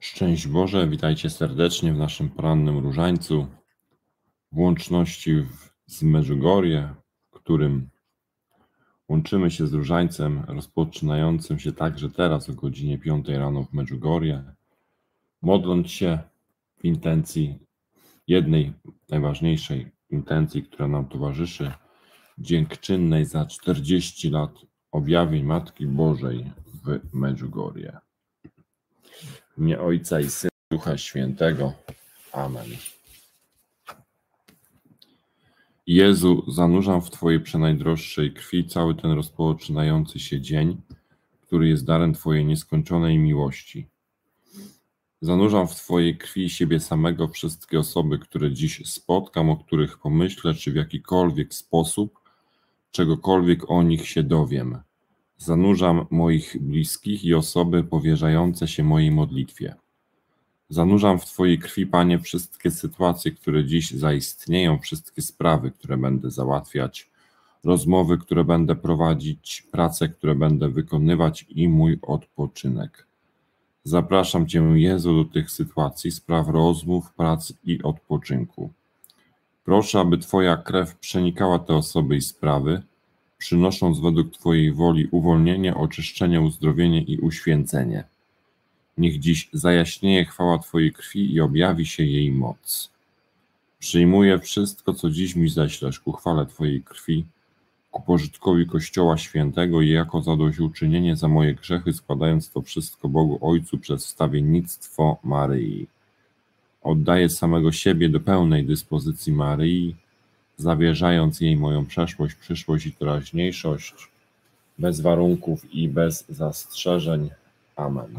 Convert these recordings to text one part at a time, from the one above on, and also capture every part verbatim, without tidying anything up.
Szczęść Boże, witajcie serdecznie w naszym porannym różańcu, w łączności w, z Medjugorje, w którym łączymy się z różańcem rozpoczynającym się także teraz o godzinie piątej rano w Medjugorje, modląc się w intencji, jednej najważniejszej intencji, która nam towarzyszy, dziękczynnej za czterdzieści lat objawień Matki Bożej w Medjugorje. W imię Ojca i Syna i Ducha Świętego. Amen. Jezu, zanurzam w Twojej przenajdroższej krwi cały ten rozpoczynający się dzień, który jest darem Twojej nieskończonej miłości. Zanurzam w Twojej krwi siebie samego, wszystkie osoby, które dziś spotkam, o których pomyślę, czy w jakikolwiek sposób, czegokolwiek o nich się dowiem. Zanurzam moich bliskich i osoby powierzające się mojej modlitwie. Zanurzam w Twojej krwi, Panie, wszystkie sytuacje, które dziś zaistnieją, wszystkie sprawy, które będę załatwiać, rozmowy, które będę prowadzić, prace, które będę wykonywać i mój odpoczynek. Zapraszam Cię, Jezu, do tych sytuacji, spraw rozmów, prac i odpoczynku. Proszę, aby Twoja krew przenikała te osoby i sprawy, przynosząc według Twojej woli uwolnienie, oczyszczenie, uzdrowienie i uświęcenie. Niech dziś zajaśnieje chwała Twojej krwi i objawi się jej moc. Przyjmuję wszystko, co dziś mi ześlesz ku chwale Twojej krwi, ku pożytkowi Kościoła Świętego i jako zadośćuczynienie za moje grzechy, składając to wszystko Bogu Ojcu przez wstawiennictwo Maryi. Oddaję samego siebie do pełnej dyspozycji Maryi, zawierzając jej moją przeszłość, przyszłość i teraźniejszość, bez warunków i bez zastrzeżeń. Amen.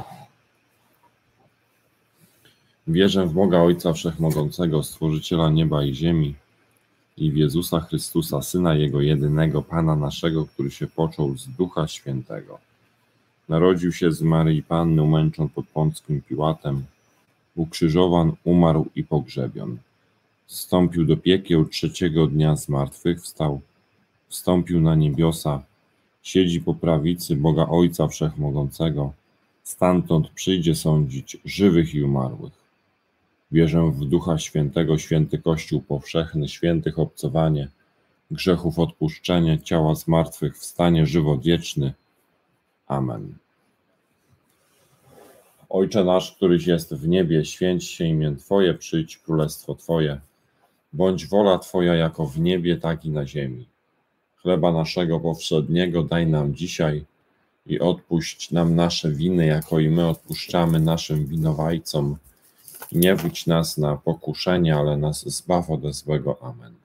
Wierzę w Boga Ojca Wszechmogącego, Stworzyciela nieba i ziemi i w Jezusa Chrystusa, Syna Jego jedynego, Pana naszego, który się począł z Ducha Świętego. Narodził się z Maryi Panny, umęczon pod Pąckim Piłatem, ukrzyżowan, umarł i pogrzebion. Wstąpił do piekieł, trzeciego dnia zmartwychwstał, wstąpił na niebiosa, siedzi po prawicy Boga Ojca Wszechmogącego, stamtąd przyjdzie sądzić żywych i umarłych. Wierzę w Ducha Świętego, święty Kościół powszechny, świętych obcowanie, grzechów odpuszczenie, ciała zmartwychwstanie, żywot wieczny. Amen. Ojcze nasz, któryś jest w niebie, święć się imię Twoje, przyjdź królestwo Twoje. Bądź wola Twoja jako w niebie, tak i na ziemi. Chleba naszego powszedniego daj nam dzisiaj i odpuść nam nasze winy, jako i my odpuszczamy naszym winowajcom. Nie wódź nas na pokuszenie, ale nas zbaw ode złego. Amen.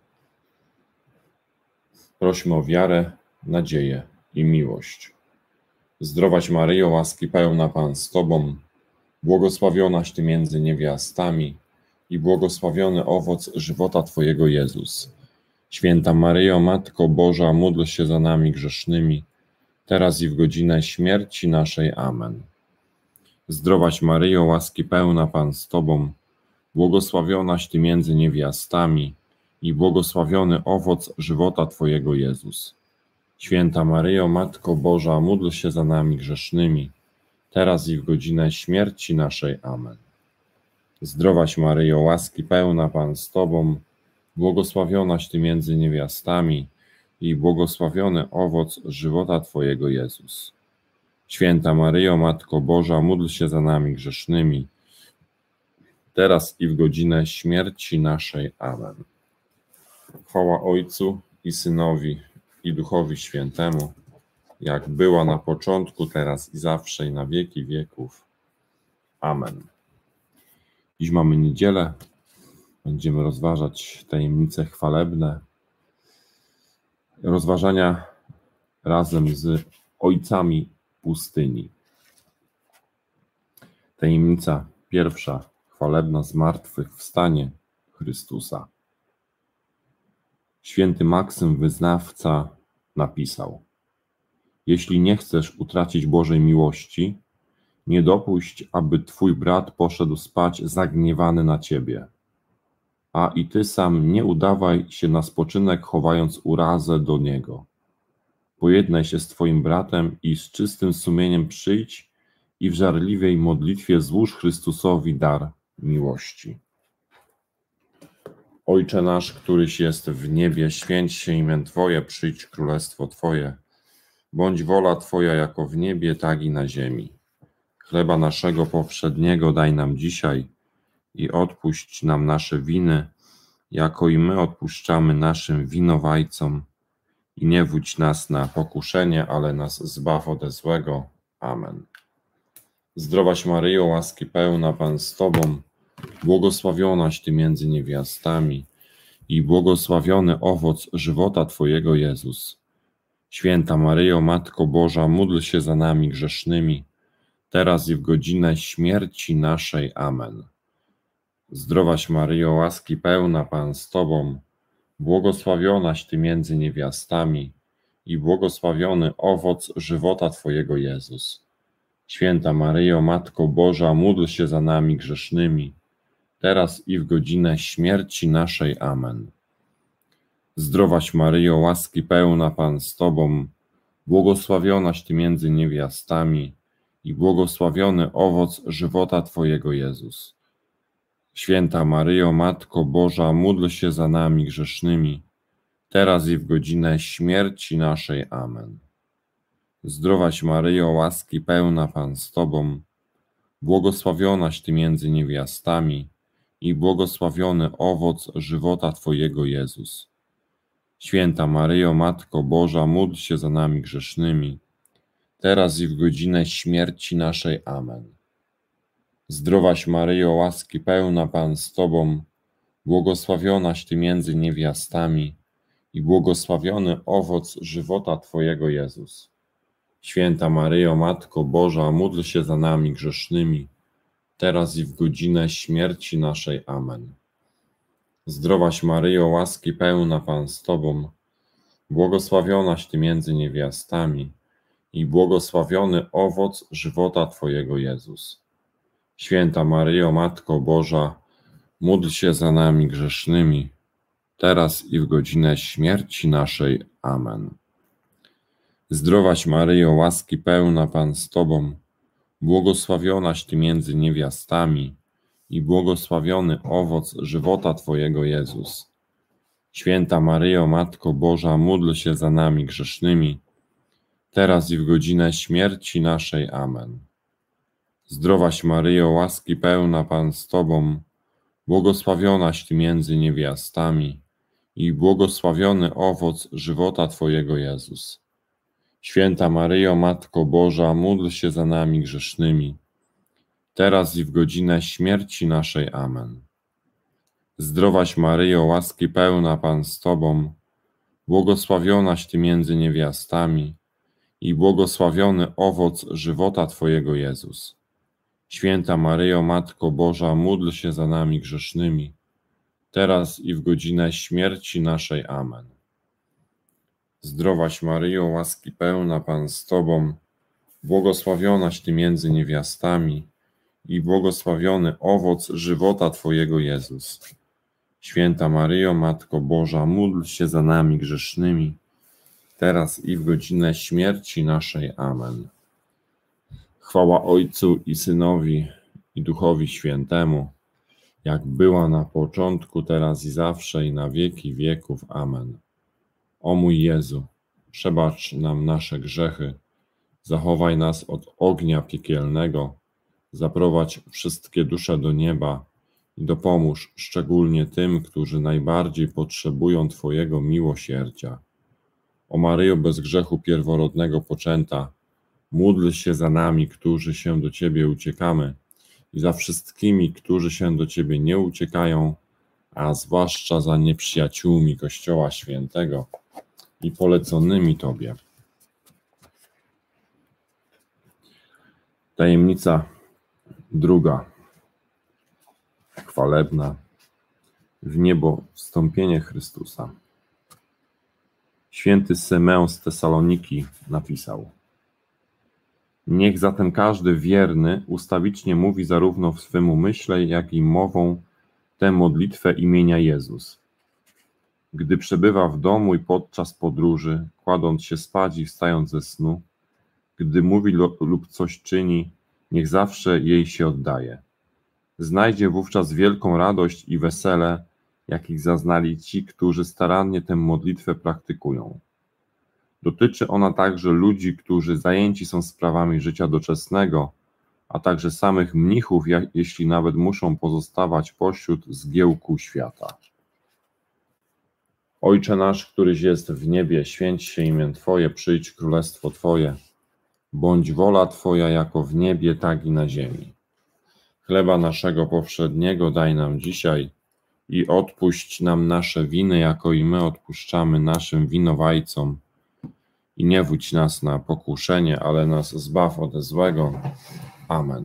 Prośmy o wiarę, nadzieję i miłość. Zdrowaś Maryjo, łaski pełna Pan z Tobą, błogosławionaś Ty między niewiastami i błogosławiony owoc żywota Twojego Jezus. Święta Maryjo, Matko Boża, módl się za nami grzesznymi, teraz i w godzinę śmierci naszej. Amen. Zdrowaś Maryjo, łaski pełna Pan z Tobą, błogosławionaś Ty między niewiastami i błogosławiony owoc żywota Twojego Jezus. Święta Maryjo, Matko Boża, módl się za nami grzesznymi, teraz i w godzinę śmierci naszej. Amen. Zdrowaś Maryjo, łaski pełna Pan z Tobą, błogosławionaś Ty między niewiastami i błogosławiony owoc żywota Twojego Jezus. Święta Maryjo, Matko Boża, módl się za nami grzesznymi, teraz i w godzinę śmierci naszej. Amen. Chwała Ojcu i Synowi i Duchowi Świętemu, jak była na początku, teraz i zawsze, i na wieki wieków. Amen. Dziś mamy niedzielę. Będziemy rozważać tajemnice chwalebne. Rozważania razem z ojcami pustyni. Tajemnica pierwsza, chwalebna, zmartwychwstanie Chrystusa. Święty Maksym, wyznawca, napisał: jeśli nie chcesz utracić Bożej miłości, nie dopuść, aby twój brat poszedł spać zagniewany na ciebie. A i ty sam nie udawaj się na spoczynek, chowając urazę do niego. Pojednaj się z twoim bratem i z czystym sumieniem przyjdź i w żarliwej modlitwie złóż Chrystusowi dar miłości. Ojcze nasz, któryś jest w niebie, święć się imię Twoje, przyjdź królestwo Twoje. Bądź wola Twoja jako w niebie, tak i na ziemi. Chleba naszego powszedniego daj nam dzisiaj i odpuść nam nasze winy, jako i my odpuszczamy naszym winowajcom. I nie wódź nas na pokuszenie, ale nas zbaw ode złego. Amen. Zdrowaś Maryjo, łaski pełna, Pan z Tobą, błogosławionaś Ty między niewiastami i błogosławiony owoc żywota Twojego, Jezus. Święta Maryjo, Matko Boża, módl się za nami grzesznymi, teraz i w godzinę śmierci naszej. Amen. Zdrowaś Maryjo, łaski pełna, Pan z Tobą, błogosławionaś Ty między niewiastami i błogosławiony owoc żywota Twojego, Jezus. Święta Maryjo, Matko Boża, módl się za nami grzesznymi, teraz i w godzinę śmierci naszej. Amen. Zdrowaś Maryjo, łaski pełna, Pan z Tobą, błogosławionaś Ty między niewiastami i błogosławiony owoc żywota Twojego, Jezus. Święta Maryjo, Matko Boża, módl się za nami grzesznymi, teraz i w godzinę śmierci naszej. Amen. Zdrowaś Maryjo, łaski pełna, Pan z Tobą, błogosławionaś Ty między niewiastami i błogosławiony owoc żywota Twojego, Jezus. Święta Maryjo, Matko Boża, módl się za nami grzesznymi, teraz i w godzinę śmierci naszej. Amen. Zdrowaś Maryjo, łaski pełna, Pan z Tobą, błogosławionaś Ty między niewiastami i błogosławiony owoc żywota Twojego, Jezus. Święta Maryjo, Matko Boża, módl się za nami grzesznymi, teraz i w godzinę śmierci naszej. Amen. Zdrowaś Maryjo, łaski pełna, Pan z Tobą, błogosławionaś Ty między niewiastami i błogosławiony owoc żywota Twojego, Jezus. Święta Maryjo, Matko Boża, módl się za nami grzesznymi, teraz i w godzinę śmierci naszej. Amen. Zdrowaś Maryjo, łaski pełna, Pan z Tobą, błogosławionaś Ty między niewiastami i błogosławiony owoc żywota Twojego, Jezus. Święta Maryjo, Matko Boża, módl się za nami grzesznymi, teraz i w godzinę śmierci naszej. Amen. Zdrowaś Maryjo, łaski pełna, Pan z Tobą, błogosławionaś Ty między niewiastami i błogosławiony owoc żywota Twojego, Jezus. Święta Maryjo, Matko Boża, módl się za nami grzesznymi, teraz i w godzinę śmierci naszej. Amen. Zdrowaś Maryjo, łaski pełna, Pan z Tobą, błogosławionaś Ty między niewiastami i błogosławiony owoc żywota Twojego, Jezus. Święta Maryjo, Matko Boża, módl się za nami grzesznymi, teraz i w godzinę śmierci naszej. Amen. Zdrowaś Maryjo, łaski pełna, Pan z Tobą, błogosławionaś Ty między niewiastami i błogosławiony owoc żywota Twojego, Jezus. Święta Maryjo, Matko Boża, módl się za nami grzesznymi, teraz i w godzinę śmierci naszej. Amen. Chwała Ojcu i Synowi i Duchowi Świętemu, jak była na początku, teraz i zawsze, i na wieki wieków. Amen. O mój Jezu, przebacz nam nasze grzechy, zachowaj nas od ognia piekielnego, zaprowadź wszystkie dusze do nieba i dopomóż szczególnie tym, którzy najbardziej potrzebują Twojego miłosierdzia. O Maryjo, bez grzechu pierworodnego poczęta, módl się za nami, którzy się do Ciebie uciekamy, i za wszystkimi, którzy się do Ciebie nie uciekają, a zwłaszcza za nieprzyjaciółmi Kościoła Świętego i poleconymi Tobie. Tajemnica druga, chwalebna, w niebo wstąpienie Chrystusa. Święty Symeon z Tesaloniki napisał: Niech zatem każdy wierny ustawicznie mówi zarówno w swym umyśle, jak i mową tę modlitwę imienia Jezus. Gdy przebywa w domu i podczas podróży, kładąc się spać i wstając ze snu, gdy mówi lub coś czyni, niech zawsze jej się oddaje. Znajdzie wówczas wielką radość i wesele, jakich zaznali ci, którzy starannie tę modlitwę praktykują. Dotyczy ona także ludzi, którzy zajęci są sprawami życia doczesnego, a także samych mnichów, jeśli nawet muszą pozostawać pośród zgiełku świata. Ojcze nasz, któryś jest w niebie, święć się imię Twoje, przyjdź królestwo Twoje. Bądź wola Twoja jako w niebie, tak i na ziemi. Chleba naszego powszedniego daj nam dzisiaj i odpuść nam nasze winy, jako i my odpuszczamy naszym winowajcom. I nie wódź nas na pokuszenie, ale nas zbaw ode złego. Amen.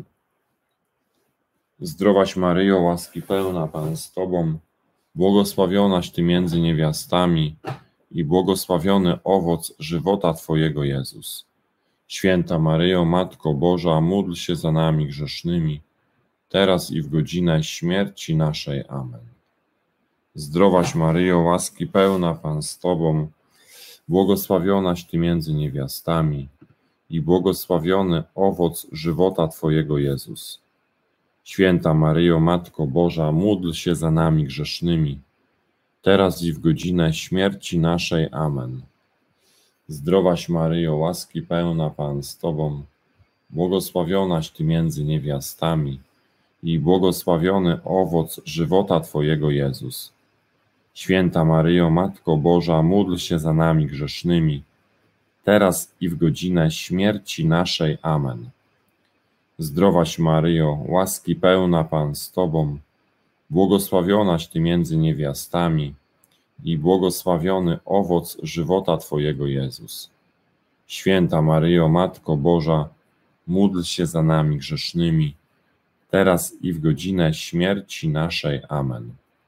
Zdrowaś Maryjo, łaski pełna, Pan z Tobą, błogosławionaś Ty między niewiastami i błogosławiony owoc żywota Twojego, Jezus. Święta Maryjo, Matko Boża, módl się za nami grzesznymi, teraz i w godzinę śmierci naszej. Amen. Zdrowaś Maryjo, łaski pełna, Pan z Tobą, błogosławionaś Ty między niewiastami i błogosławiony owoc żywota Twojego, Jezus. Święta Maryjo, Matko Boża, módl się za nami grzesznymi, teraz i w godzinę śmierci naszej. Amen. Zdrowaś Maryjo, łaski pełna, Pan z Tobą, błogosławionaś Ty między niewiastami i błogosławiony owoc żywota Twojego, Jezus. Święta Maryjo, Matko Boża, módl się za nami grzesznymi, teraz i w godzinę śmierci naszej. Amen. Zdrowaś Maryjo, łaski pełna, Pan z Tobą, błogosławionaś Ty między niewiastami i błogosławiony owoc żywota Twojego, Jezus. Święta Maryjo, Matko Boża, módl się za nami grzesznymi, teraz i w godzinę śmierci naszej. Amen.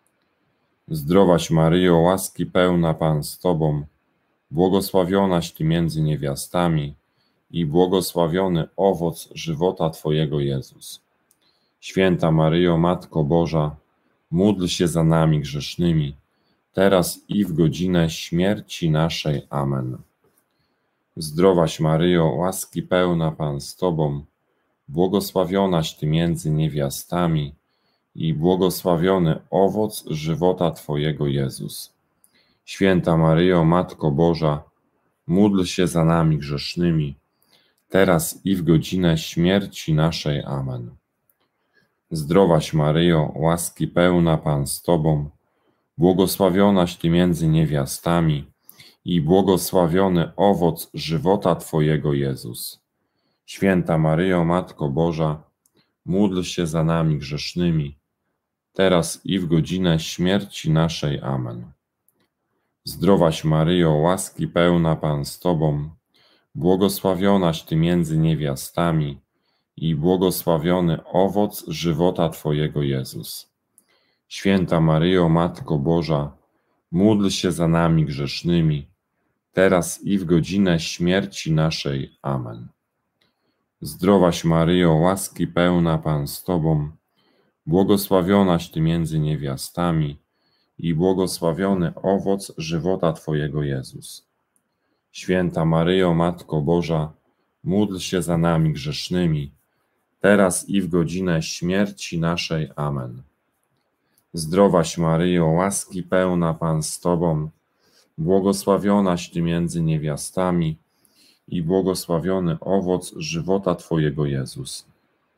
Zdrowaś Maryjo, łaski pełna, Pan z Tobą, błogosławionaś Ty między niewiastami i błogosławiony owoc żywota Twojego, Jezus. Święta Maryjo, Matko Boża, módl się za nami grzesznymi, teraz i w godzinę śmierci naszej. Amen. Zdrowaś Maryjo, łaski pełna, Pan z Tobą, błogosławionaś Ty między niewiastami i błogosławiony owoc żywota Twojego, Jezus. Święta Maryjo, Matko Boża, módl się za nami grzesznymi, teraz i w godzinę śmierci naszej. Amen. Zdrowaś Maryjo, łaski pełna, Pan z Tobą, błogosławionaś Ty między niewiastami i błogosławiony owoc żywota Twojego, Jezus. Święta Maryjo, Matko Boża, módl się za nami grzesznymi, teraz i w godzinę śmierci naszej. Amen. Zdrowaś Maryjo, łaski pełna, Pan z Tobą, błogosławionaś Ty między niewiastami i błogosławiony owoc żywota Twojego, Jezus. Święta Maryjo, Matko Boża, módl się za nami grzesznymi, teraz i w godzinę śmierci naszej. Amen. Zdrowaś Maryjo, łaski pełna, Pan z Tobą, błogosławionaś Ty między niewiastami i błogosławiony owoc żywota Twojego, Jezus. Święta Maryjo, Matko Boża, módl się za nami grzesznymi, teraz i w godzinę śmierci naszej. Amen. Zdrowaś Maryjo, łaski pełna, Pan z Tobą, błogosławionaś Ty między niewiastami i błogosławiony owoc żywota Twojego, Jezus.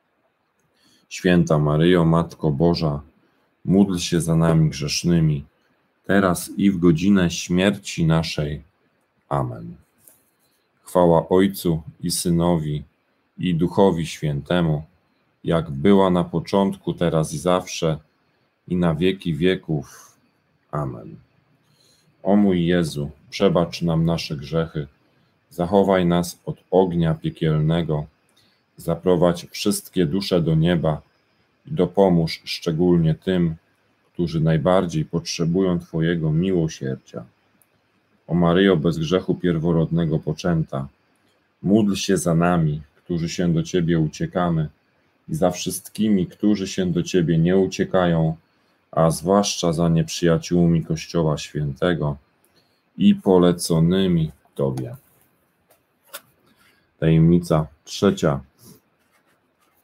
Święta Maryjo, Matko Boża, módl się za nami grzesznymi, teraz i w godzinę śmierci naszej. Amen. Chwała Ojcu i Synowi, i Duchowi Świętemu, jak była na początku, teraz i zawsze, i na wieki wieków. Amen. O mój Jezu, przebacz nam nasze grzechy, zachowaj nas od ognia piekielnego, zaprowadź wszystkie dusze do nieba i dopomóż szczególnie tym, którzy najbardziej potrzebują Twojego miłosierdzia. O Maryjo, bez grzechu pierworodnego poczęta, módl się za nami, którzy się do Ciebie uciekamy, i za wszystkimi, którzy się do Ciebie nie uciekają, a zwłaszcza za nieprzyjaciółmi Kościoła Świętego i poleconymi Tobie. Tajemnica trzecia.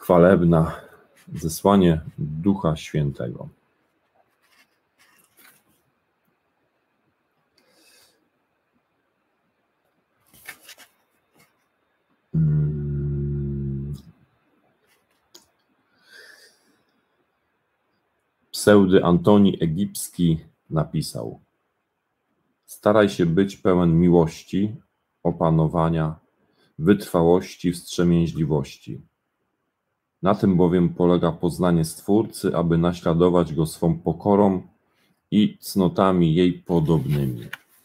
chwalebna, zesłanie Ducha Świętego. Pseudy Antoni Egipski napisał: staraj się być pełen miłości, opanowania, wytrwałości, wstrzemięźliwości. Na tym bowiem polega poznanie Stwórcy, aby naśladować Go swą pokorą i cnotami jej podobnymi.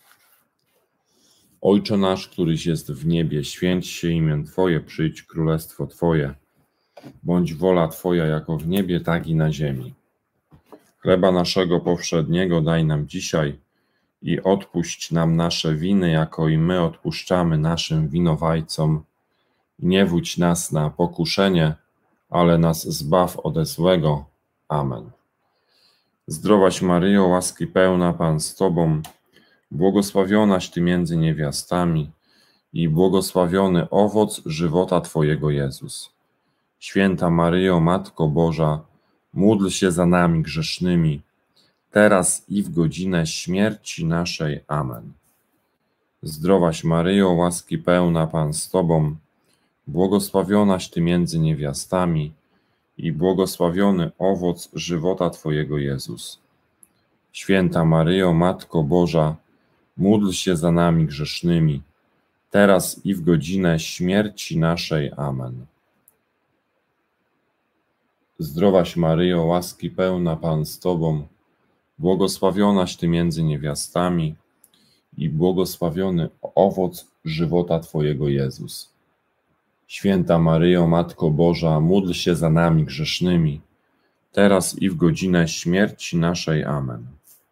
Ojcze nasz, któryś jest w niebie, święć się imię Twoje, przyjdź królestwo Twoje. Bądź wola Twoja jako w niebie, tak i na ziemi. Chleba naszego powszedniego daj nam dzisiaj i odpuść nam nasze winy, jako i my odpuszczamy naszym winowajcom. I nie wódź nas na pokuszenie, ale nas zbaw ode złego. Amen. Zdrowaś Maryjo, łaski pełna, Pan z Tobą, błogosławionaś Ty między niewiastami i błogosławiony owoc żywota Twojego Jezus. Święta Maryjo, Matko Boża, módl się za nami grzesznymi, teraz i w godzinę śmierci naszej. Amen. Zdrowaś Maryjo, łaski pełna, Pan z Tobą, błogosławionaś Ty między niewiastami i błogosławiony owoc żywota Twojego Jezus. Święta Maryjo, Matko Boża, módl się za nami grzesznymi, teraz i w godzinę śmierci naszej. Amen. Zdrowaś Maryjo, łaski pełna, Pan z Tobą, błogosławionaś Ty między niewiastami i błogosławiony owoc żywota Twojego Jezus. Święta Maryjo, Matko Boża, módl się za nami grzesznymi, teraz i w godzinę śmierci naszej. Amen.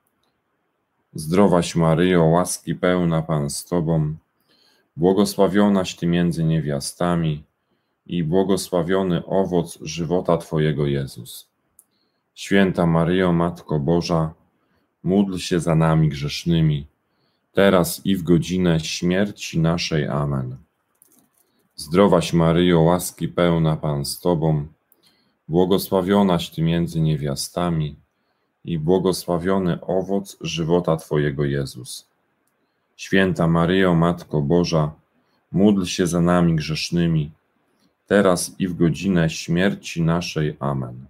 Zdrowaś Maryjo, łaski pełna, Pan z Tobą, błogosławionaś Ty między niewiastami i błogosławiony owoc żywota Twojego Jezus. Święta Maryjo, Matko Boża, módl się za nami grzesznymi, teraz i w godzinę śmierci naszej. Amen. Zdrowaś Maryjo, łaski pełna, Pan z Tobą, błogosławionaś Ty między niewiastami i błogosławiony owoc żywota Twojego Jezus. Święta Maryjo, Matko Boża, módl się za nami grzesznymi, teraz i w godzinę śmierci naszej. Amen.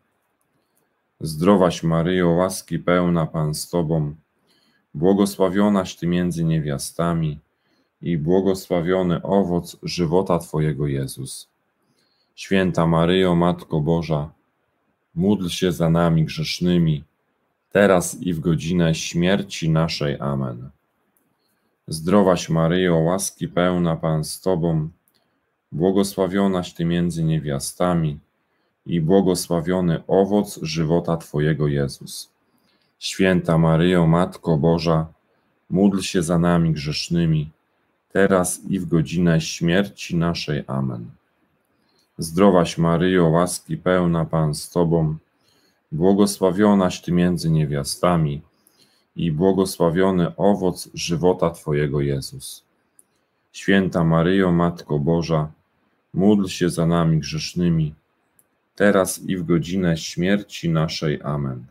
Zdrowaś Maryjo, łaski pełna, Pan z Tobą, błogosławionaś Ty między niewiastami i błogosławiony owoc żywota Twojego Jezus. Święta Maryjo, Matko Boża, módl się za nami grzesznymi, teraz i w godzinę śmierci naszej. Amen. Zdrowaś Maryjo, łaski pełna, Pan z Tobą, błogosławionaś Ty między niewiastami i błogosławiony owoc żywota Twojego Jezus. Święta Maryjo, Matko Boża, módl się za nami grzesznymi, teraz i w godzinę śmierci naszej. Amen. Zdrowaś Maryjo, łaski pełna, Pan z Tobą, błogosławionaś Ty między niewiastami i błogosławiony owoc żywota Twojego Jezus. Święta Maryjo, Matko Boża, módl się za nami grzesznymi, teraz i w godzinę śmierci naszej. Amen.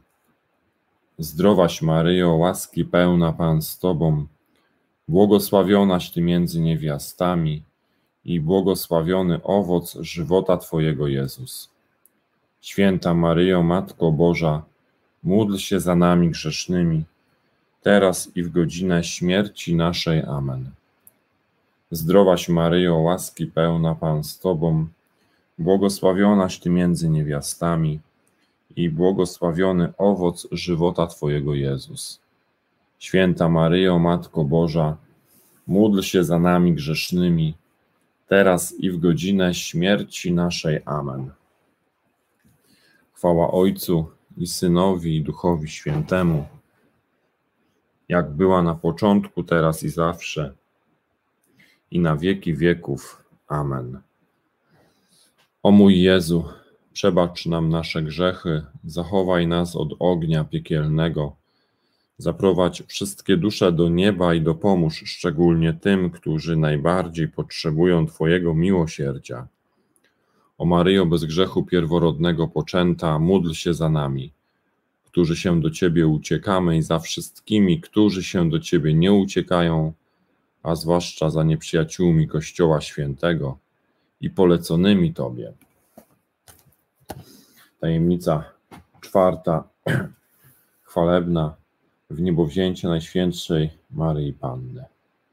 Zdrowaś Maryjo, łaski pełna, Pan z Tobą, błogosławionaś Ty między niewiastami i błogosławiony owoc żywota Twojego Jezus. Święta Maryjo, Matko Boża, módl się za nami grzesznymi, teraz i w godzinę śmierci naszej. Amen. Zdrowaś Maryjo, łaski pełna, Pan z Tobą, błogosławionaś Ty między niewiastami i błogosławiony owoc żywota Twojego Jezus. Święta Maryjo, Matko Boża, módl się za nami grzesznymi, teraz i w godzinę śmierci naszej. Amen. Chwała Ojcu i Synowi i Duchowi Świętemu, jak była na początku, teraz i zawsze, i na wieki wieków. Amen. O mój Jezu, przebacz nam nasze grzechy, zachowaj nas od ognia piekielnego, zaprowadź wszystkie dusze do nieba i dopomóż szczególnie tym, którzy najbardziej potrzebują Twojego miłosierdzia. O Maryjo, bez grzechu pierworodnego poczęta, módl się za nami, którzy się do Ciebie uciekamy, i za wszystkimi, którzy się do Ciebie nie uciekają, a zwłaszcza za nieprzyjaciółmi Kościoła Świętego i poleconymi Tobie. Tajemnica czwarta, chwalebna, wniebowzięcie Najświętszej Maryi Panny.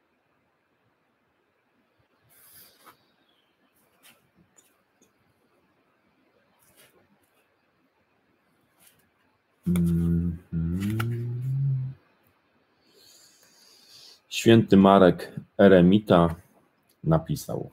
Święty Marek Eremita napisał: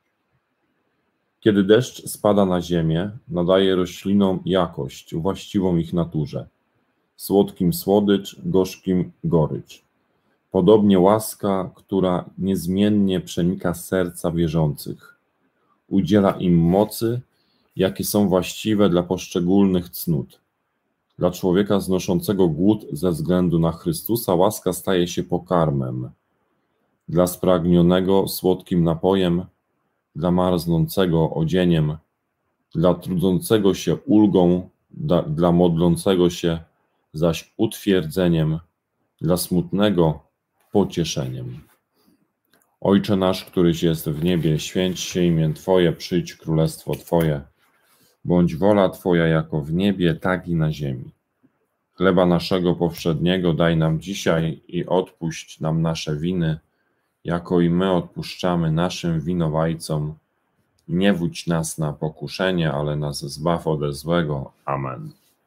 kiedy deszcz spada na ziemię, nadaje roślinom jakość właściwą ich naturze. Słodkim słodycz, gorzkim gorycz. Podobnie łaska, która niezmiennie przenika serca wierzących, udziela im mocy, jakie są właściwe dla poszczególnych cnót. Dla człowieka znoszącego głód ze względu na Chrystusa łaska staje się pokarmem. Dla spragnionego słodkim napojem, dla marznącego odzieniem, dla trudzącego się ulgą, dla, dla modlącego się zaś utwierdzeniem, dla smutnego pocieszeniem. Ojcze nasz, któryś jest w niebie, święć się imię Twoje, przyjdź królestwo Twoje. Bądź wola Twoja jako w niebie, tak i na ziemi. Chleba naszego powszedniego daj nam dzisiaj i odpuść nam nasze winy, jako i my odpuszczamy naszym winowajcom. I nie wódź nas na pokuszenie, ale nas zbaw ode złego. Amen.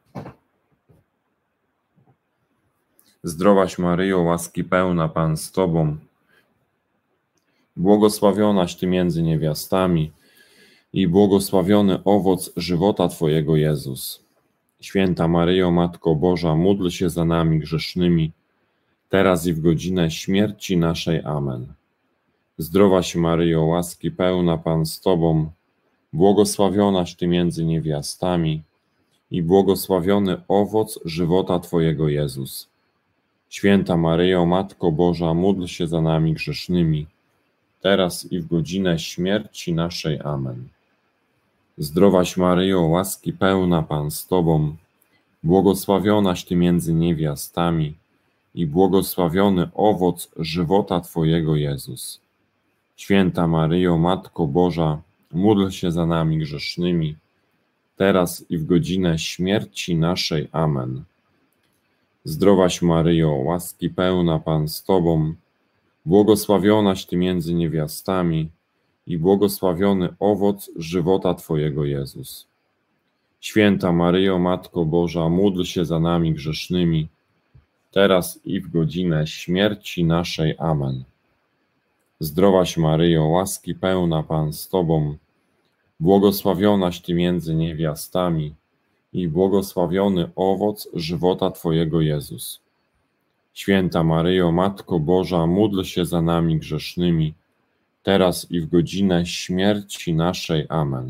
Zdrowaś Maryjo, łaski pełna, Pan z Tobą, błogosławionaś Ty między niewiastami i błogosławiony owoc żywota Twojego, Jezus. Święta Maryjo, Matko Boża, módl się za nami grzesznymi, teraz i w godzinę śmierci naszej. Amen. Zdrowaś Maryjo, łaski pełna, Pan z Tobą, błogosławionaś Ty między niewiastami i błogosławiony owoc żywota Twojego, Jezus. Święta Maryjo, Matko Boża, módl się za nami grzesznymi, teraz i w godzinę śmierci naszej. Amen. Zdrowaś Maryjo, łaski pełna, Pan z Tobą, błogosławionaś Ty między niewiastami i błogosławiony owoc żywota Twojego, Jezus. Święta Maryjo, Matko Boża, módl się za nami grzesznymi, teraz i w godzinę śmierci naszej. Amen. Zdrowaś Maryjo, łaski pełna, Pan z Tobą, błogosławionaś Ty między niewiastami i błogosławiony owoc żywota Twojego, Jezus. Święta Maryjo, Matko Boża, módl się za nami grzesznymi, teraz i w godzinę śmierci naszej. Amen. Zdrowaś Maryjo, łaski pełna, Pan z Tobą, błogosławionaś Ty między niewiastami i błogosławiony owoc żywota Twojego, Jezus. Święta Maryjo, Matko Boża, módl się za nami grzesznymi, teraz i w godzinę śmierci naszej. Amen.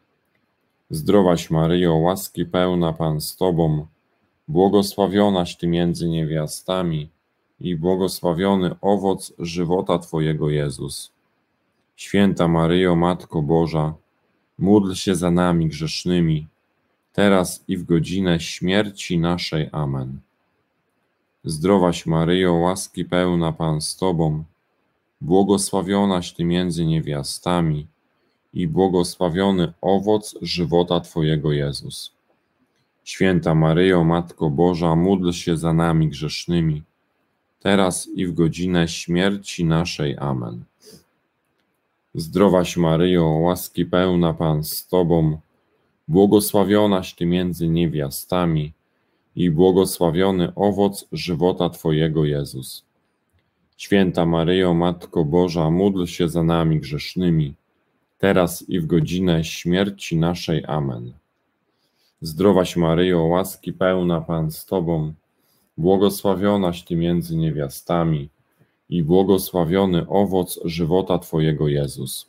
Zdrowaś Maryjo, łaski pełna, Pan z Tobą, błogosławionaś Ty między niewiastami i błogosławiony owoc żywota Twojego, Jezus. Święta Maryjo, Matko Boża, módl się za nami grzesznymi, teraz i w godzinę śmierci naszej. Amen. Zdrowaś Maryjo, łaski pełna, Pan z Tobą, błogosławionaś Ty między niewiastami i błogosławiony owoc żywota Twojego, Jezus. Święta Maryjo, Matko Boża, módl się za nami grzesznymi, teraz i w godzinę śmierci naszej. Amen. Zdrowaś Maryjo, łaski pełna, Pan z Tobą, błogosławionaś Ty między niewiastami i błogosławiony owoc żywota Twojego, Jezus. Święta Maryjo, Matko Boża, módl się za nami grzesznymi, teraz i w godzinę śmierci naszej. Amen. Zdrowaś Maryjo, łaski pełna, Pan z Tobą, błogosławionaś Ty między niewiastami i błogosławiony owoc żywota Twojego, Jezus.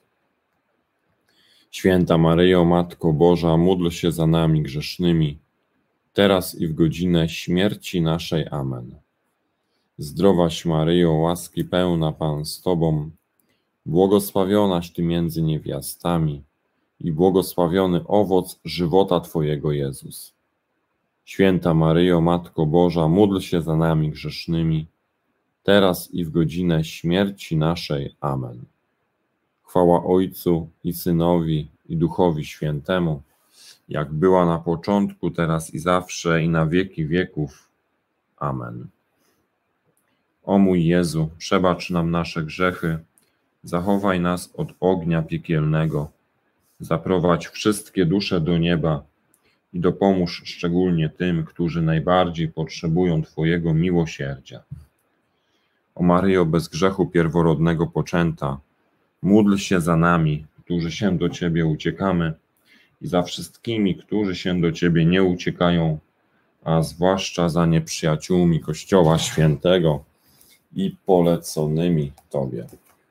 Święta Maryjo, Matko Boża, módl się za nami grzesznymi, teraz i w godzinę śmierci naszej. Amen. Zdrowaś Maryjo, łaski pełna, Pan z Tobą, błogosławionaś Ty między niewiastami i błogosławiony owoc żywota Twojego, Jezus. Święta Maryjo, Matko Boża, módl się za nami grzesznymi, teraz i w godzinę śmierci naszej. Amen. Chwała Ojcu i Synowi, i Duchowi Świętemu, jak była na początku, teraz i zawsze, i na wieki wieków. Amen. O mój Jezu, przebacz nam nasze grzechy, zachowaj nas od ognia piekielnego, zaprowadź wszystkie dusze do nieba i dopomóż szczególnie tym, którzy najbardziej potrzebują Twojego miłosierdzia. O Maryjo, bez grzechu pierworodnego poczęta, módl się za nami, którzy się do Ciebie uciekamy, i za wszystkimi, którzy się do Ciebie nie uciekają, a zwłaszcza za nieprzyjaciółmi Kościoła Świętego i poleconymi Tobie.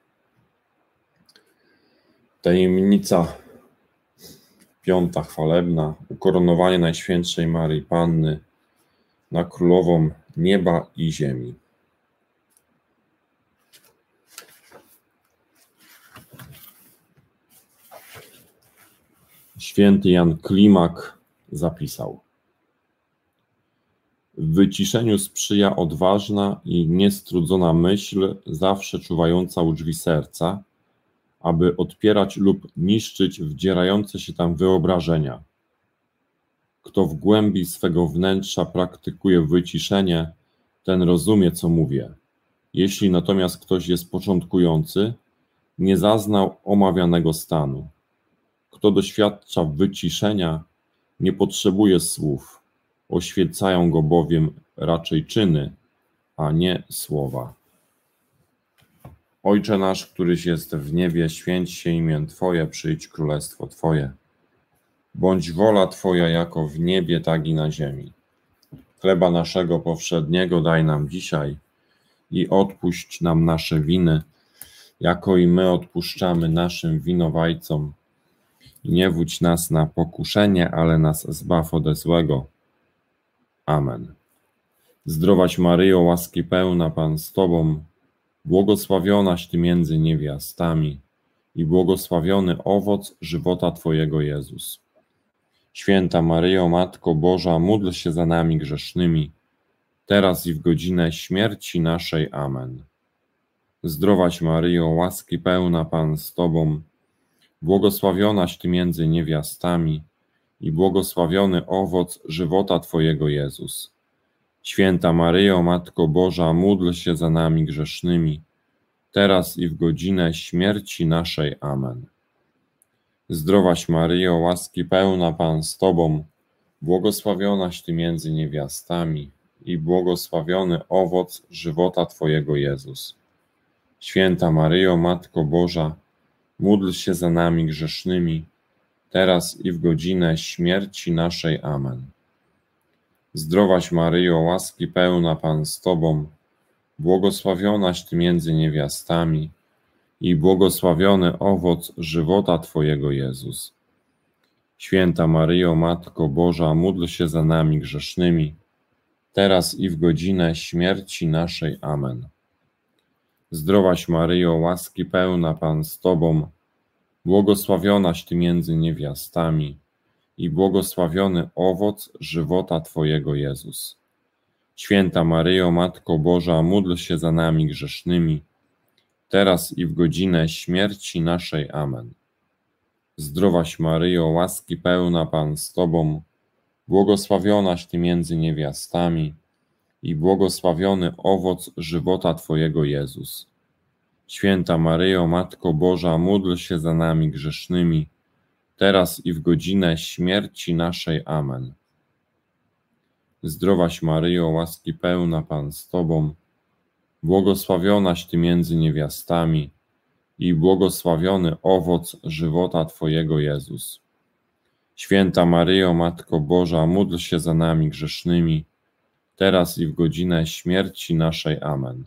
Tajemnica piąta chwalebna, ukoronowanie Najświętszej Maryi Panny na Królową nieba i ziemi. Święty Jan Klimak zapisał: w wyciszeniu sprzyja odważna i niestrudzona myśl, zawsze czuwająca u drzwi serca, aby odpierać lub niszczyć wdzierające się tam wyobrażenia. Kto w głębi swego wnętrza praktykuje wyciszenie, ten rozumie, co mówię. Jeśli natomiast ktoś jest początkujący, nie zaznał omawianego stanu. Kto doświadcza wyciszenia, nie potrzebuje słów, oświecają go bowiem raczej czyny, a nie słowa. Ojcze nasz, któryś jest w niebie, święć się imię Twoje, przyjdź królestwo Twoje. Bądź wola Twoja jako w niebie, tak i na ziemi. Chleba naszego powszedniego daj nam dzisiaj i odpuść nam nasze winy, jako i my odpuszczamy naszym winowajcom. I nie wódź nas na pokuszenie, ale nas zbaw ode złego. Amen. Zdrowaś Maryjo, łaski pełna, Pan z Tobą, błogosławionaś Ty między niewiastami i błogosławiony owoc żywota Twojego, Jezus. Święta Maryjo, Matko Boża, módl się za nami grzesznymi, teraz i w godzinę śmierci naszej. Amen. Zdrowaś Maryjo, łaski pełna, Pan z Tobą, błogosławionaś Ty między niewiastami i błogosławiony owoc żywota Twojego, Jezus. Święta Maryjo, Matko Boża, módl się za nami grzesznymi, teraz i w godzinę śmierci naszej. Amen. Zdrowaś Maryjo, łaski pełna, Pan z Tobą, błogosławionaś Ty między niewiastami i błogosławiony owoc żywota Twojego, Jezus. Święta Maryjo, Matko Boża, módl się za nami grzesznymi, teraz i w godzinę śmierci naszej. Amen. Zdrowaś Maryjo, łaski pełna, Pan z Tobą, błogosławionaś Ty między niewiastami i błogosławiony owoc żywota Twojego, Jezus. Święta Maryjo, Matko Boża, módl się za nami grzesznymi, teraz i w godzinę śmierci naszej. Amen. Zdrowaś Maryjo, łaski pełna, Pan z Tobą, błogosławionaś Ty między niewiastami i błogosławiony owoc żywota Twojego, Jezus. Święta Maryjo, Matko Boża, módl się za nami grzesznymi, teraz i w godzinę śmierci naszej. Amen. Zdrowaś Maryjo, łaski pełna, Pan z Tobą, błogosławionaś Ty między niewiastami i błogosławiony owoc żywota Twojego, Jezus. Święta Maryjo, Matko Boża, módl się za nami grzesznymi, teraz i w godzinę śmierci naszej. Amen. Zdrowaś Maryjo, łaski pełna, Pan z Tobą, błogosławionaś Ty między niewiastami i błogosławiony owoc żywota Twojego, Jezus. Święta Maryjo, Matko Boża, módl się za nami grzesznymi, teraz i w godzinę śmierci naszej. Amen.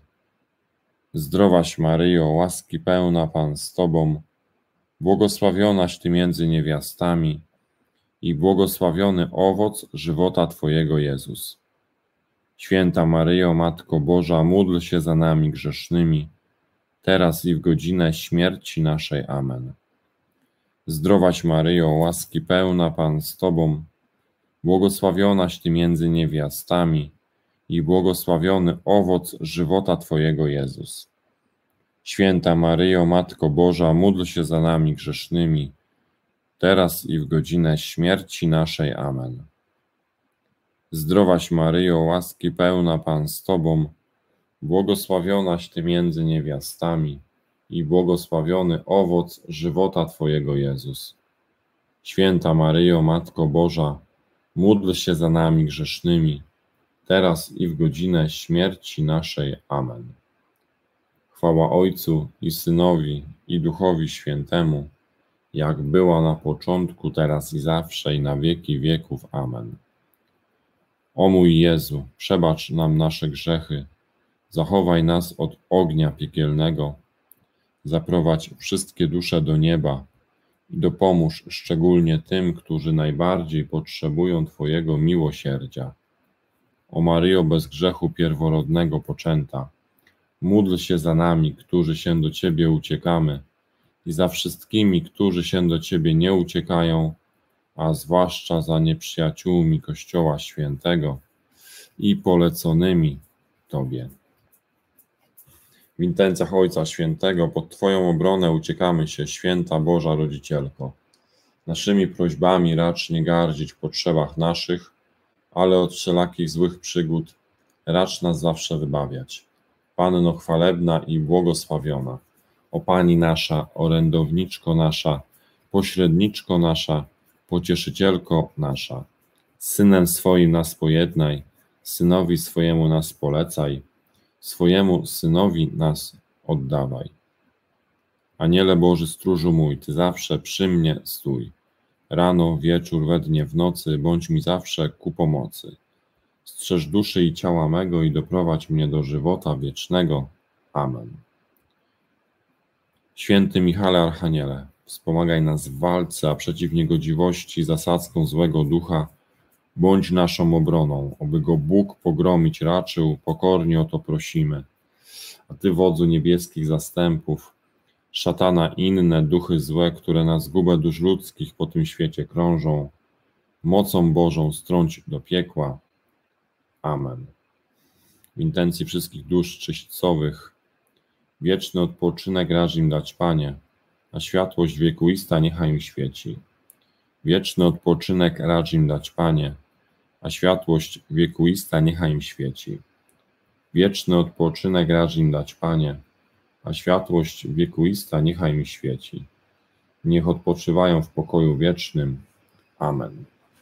Zdrowaś Maryjo, łaski pełna, Pan z Tobą, błogosławionaś Ty między niewiastami i błogosławiony owoc żywota Twojego, Jezus. Święta Maryjo, Matko Boża, módl się za nami grzesznymi, teraz i w godzinę śmierci naszej. Amen. Zdrowaś Maryjo, łaski pełna, Pan z Tobą, błogosławionaś Ty między niewiastami i błogosławiony owoc żywota Twojego, Jezus. Święta Maryjo, Matko Boża, módl się za nami grzesznymi, teraz i w godzinę śmierci naszej. Amen. Zdrowaś Maryjo, łaski pełna, Pan z Tobą, błogosławionaś Ty między niewiastami i błogosławiony owoc żywota Twojego, Jezus. Święta Maryjo, Matko Boża, módl się za nami grzesznymi, teraz i w godzinę śmierci naszej. Amen. Chwała Ojcu i Synowi, i Duchowi Świętemu, jak była na początku, teraz i zawsze, i na wieki wieków. Amen. O mój Jezu, przebacz nam nasze grzechy, zachowaj nas od ognia piekielnego, zaprowadź wszystkie dusze do nieba i dopomóż szczególnie tym, którzy najbardziej potrzebują Twojego miłosierdzia. O Maryjo, bez grzechu pierworodnego poczęta, módl się za nami, którzy się do Ciebie uciekamy, i za wszystkimi, którzy się do Ciebie nie uciekają, a zwłaszcza za nieprzyjaciółmi Kościoła Świętego i poleconymi Tobie. W intencjach Ojca Świętego pod Twoją obronę uciekamy się, Święta Boża Rodzicielko. Naszymi prośbami racz nie gardzić w potrzebach naszych, ale od wszelakich złych przygód racz nas zawsze wybawiać. Panno chwalebna i błogosławiona, o Pani nasza, orędowniczko nasza, pośredniczko nasza, pocieszycielko nasza, z Synem swoim nas pojednaj, Synowi swojemu nas polecaj, swojemu Synowi nas oddawaj. Aniele Boży, stróżu mój, Ty zawsze przy mnie stój. Rano, wieczór, we dnie, w nocy, bądź mi zawsze ku pomocy. Strzeż duszy i ciała mego i doprowadź mnie do żywota wiecznego. Amen. Święty Michale Archaniele, wspomagaj nas w walce, a przeciw niegodziwości, zasadzką złego ducha, bądź naszą obroną, oby go Bóg pogromić raczył, pokornie o to prosimy. A Ty, wodzu niebieskich zastępów, szatana i inne duchy złe, które na zgubę dusz ludzkich po tym świecie krążą, mocą Bożą strąć do piekła. Amen. W intencji wszystkich dusz czyśćcowych, wieczny odpoczynek racz im dać, Panie, a światłość wiekuista niechaj im świeci. Wieczny odpoczynek racz im dać, Panie, a światłość wiekuista niechaj im świeci. Wieczny odpoczynek racz im dać, Panie, a światłość wiekuista niechaj im świeci. Niech odpoczywają w pokoju wiecznym. Amen.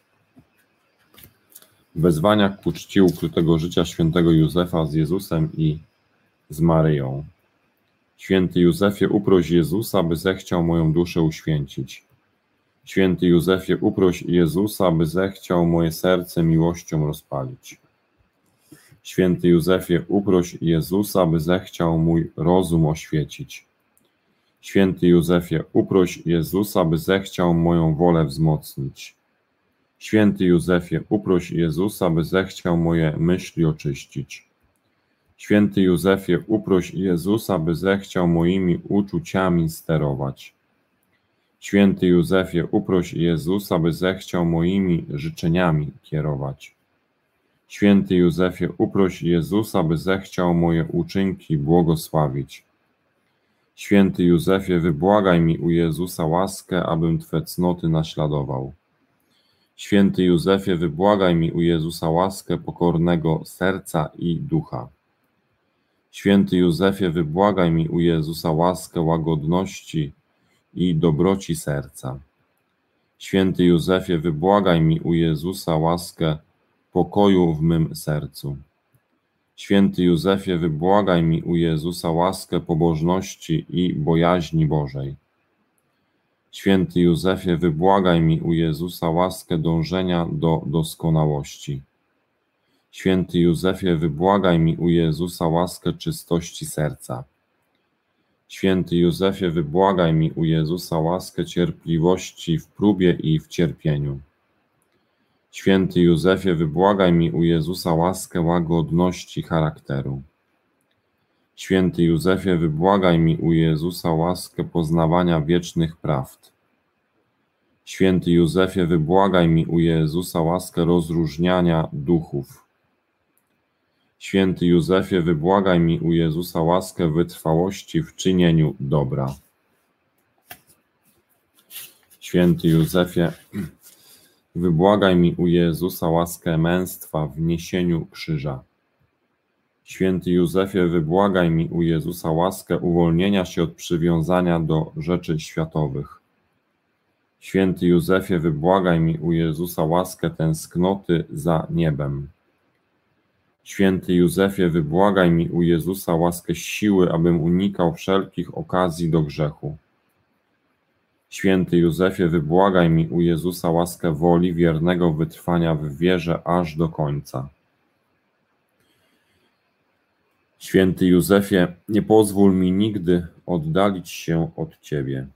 Wezwania ku czci ukrytego życia świętego Józefa z Jezusem i z Maryją. Święty Józefie, uproś Jezusa, by zechciał moją duszę uświęcić. Święty Józefie, uproś Jezusa, by zechciał moje serce miłością rozpalić. Święty Józefie, uproś Jezusa, by zechciał mój rozum oświecić. Święty Józefie, uproś Jezusa, by zechciał moją wolę wzmocnić. Święty Józefie, uproś Jezusa, by zechciał moje myśli oczyścić. Święty Józefie, uproś Jezusa, by zechciał moimi uczuciami sterować. Święty Józefie, uproś Jezusa, by zechciał moimi życzeniami kierować. Święty Józefie, uproś Jezusa, by zechciał moje uczynki błogosławić. Święty Józefie, wybłagaj mi u Jezusa łaskę, abym Twe cnoty naśladował. Święty Józefie, wybłagaj mi u Jezusa łaskę pokornego serca i ducha. Święty Józefie, wybłagaj mi u Jezusa łaskę łagodności i dobroci serca. Święty Józefie, wybłagaj mi u Jezusa łaskę pokoju w mym sercu. Święty Józefie, wybłagaj mi u Jezusa łaskę pobożności i bojaźni Bożej. Święty Józefie, wybłagaj mi u Jezusa łaskę dążenia do doskonałości. Święty Józefie, wybłagaj mi u Jezusa łaskę czystości serca. Święty Józefie, wybłagaj mi u Jezusa łaskę cierpliwości w próbie i w cierpieniu. Święty Józefie, wybłagaj mi u Jezusa łaskę łagodności charakteru. Święty Józefie, wybłagaj mi u Jezusa łaskę poznawania wiecznych prawd. Święty Józefie, wybłagaj mi u Jezusa łaskę rozróżniania duchów. Święty Józefie, wybłagaj mi u Jezusa łaskę wytrwałości w czynieniu dobra. Święty Józefie, wybłagaj mi u Jezusa łaskę męstwa w niesieniu krzyża. Święty Józefie, wybłagaj mi u Jezusa łaskę uwolnienia się od przywiązania do rzeczy światowych. Święty Józefie, wybłagaj mi u Jezusa łaskę tęsknoty za niebem. Święty Józefie, wybłagaj mi u Jezusa łaskę siły, abym unikał wszelkich okazji do grzechu. Święty Józefie, wybłagaj mi u Jezusa łaskę woli wiernego wytrwania w wierze aż do końca. Święty Józefie, nie pozwól mi nigdy oddalić się od Ciebie.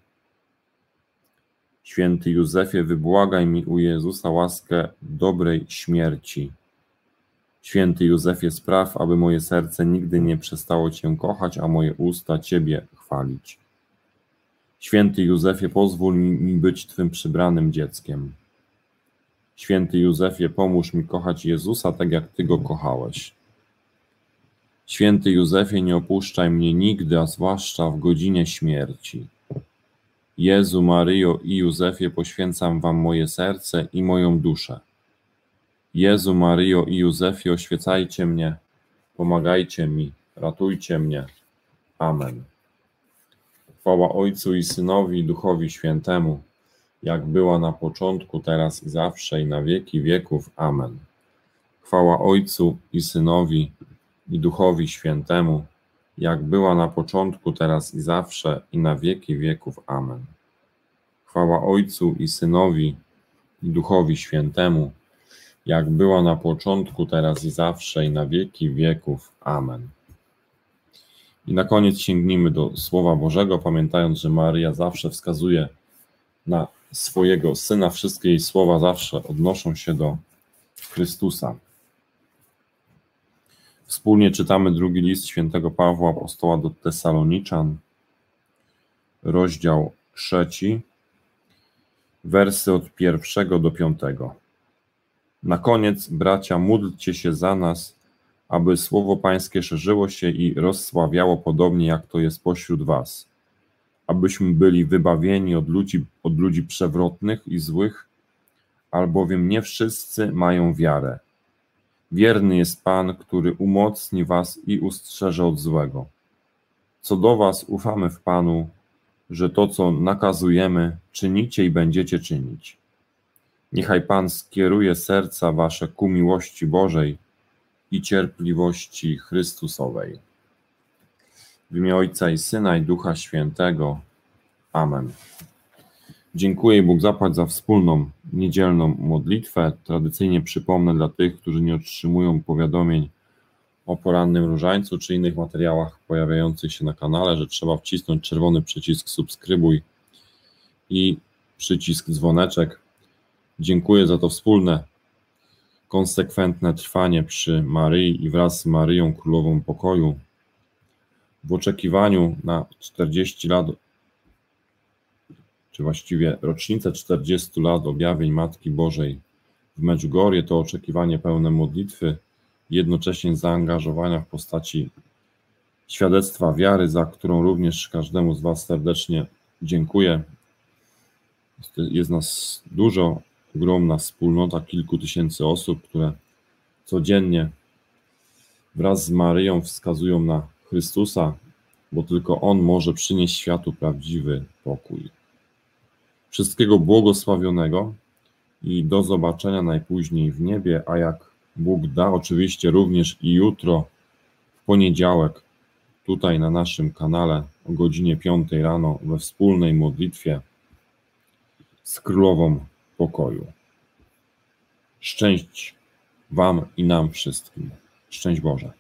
Święty Józefie, wybłagaj mi u Jezusa łaskę dobrej śmierci. Święty Józefie, spraw, aby moje serce nigdy nie przestało Cię kochać, a moje usta Ciebie chwalić. Święty Józefie, pozwól mi być Twym przybranym dzieckiem. Święty Józefie, pomóż mi kochać Jezusa tak, jak Ty Go kochałeś. Święty Józefie, nie opuszczaj mnie nigdy, a zwłaszcza w godzinie śmierci. Jezu, Maryjo i Józefie, poświęcam Wam moje serce i moją duszę. Jezu, Maryjo i Józefie, oświecajcie mnie, pomagajcie mi, ratujcie mnie. Amen. Chwała Ojcu i Synowi i Duchowi Świętemu, jak była na początku, teraz i zawsze, i na wieki wieków. Amen. Chwała Ojcu i Synowi i Duchowi Świętemu, jak była na początku, teraz i zawsze, i na wieki wieków. Amen. Chwała Ojcu i Synowi i Duchowi Świętemu, jak była na początku, teraz i zawsze, i na wieki wieków. Amen. I na koniec sięgnijmy do Słowa Bożego, pamiętając, że Maryja zawsze wskazuje na swojego Syna. Wszystkie jej słowa zawsze odnoszą się do Chrystusa. Wspólnie czytamy drugi list świętego Pawła Apostoła do Tesaloniczan, rozdział trzeci, wersy od pierwszego do piątego. Na koniec, bracia, módlcie się za nas, aby słowo Pańskie szerzyło się i rozsławiało podobnie, jak to jest pośród was, abyśmy byli wybawieni od ludzi, od ludzi przewrotnych i złych, albowiem nie wszyscy mają wiarę. Wierny jest Pan, który umocni was i ustrzeże od złego. Co do was, ufamy w Panu, że to, co nakazujemy, czynicie i będziecie czynić. Niechaj Pan skieruje serca wasze ku miłości Bożej i cierpliwości Chrystusowej. W imię Ojca i Syna i Ducha Świętego. Amen. Dziękuję i Bóg zapłać za wspólną niedzielną modlitwę. Tradycyjnie przypomnę dla tych, którzy nie otrzymują powiadomień o porannym różańcu czy innych materiałach pojawiających się na kanale, że trzeba wcisnąć czerwony przycisk subskrybuj i przycisk dzwoneczek. Dziękuję za to wspólne, konsekwentne trwanie przy Maryi i wraz z Maryją Królową Pokoju w oczekiwaniu na czterdzieści lat, czy właściwie rocznicę czterdziestu lat objawień Matki Bożej w Medjugorje. To oczekiwanie pełne modlitwy, jednocześnie zaangażowania w postaci świadectwa wiary, za którą również każdemu z was serdecznie dziękuję. Jest nas dużo, ogromna wspólnota kilku tysięcy osób, które codziennie wraz z Maryją wskazują na Chrystusa, bo tylko On może przynieść światu prawdziwy pokój. Wszystkiego błogosławionego i do zobaczenia najpóźniej w niebie, a jak Bóg da, oczywiście również i jutro, w poniedziałek, tutaj na naszym kanale o godzinie piątej rano we wspólnej modlitwie z Królową Pokoju. Szczęść wam i nam wszystkim. Szczęść Boże.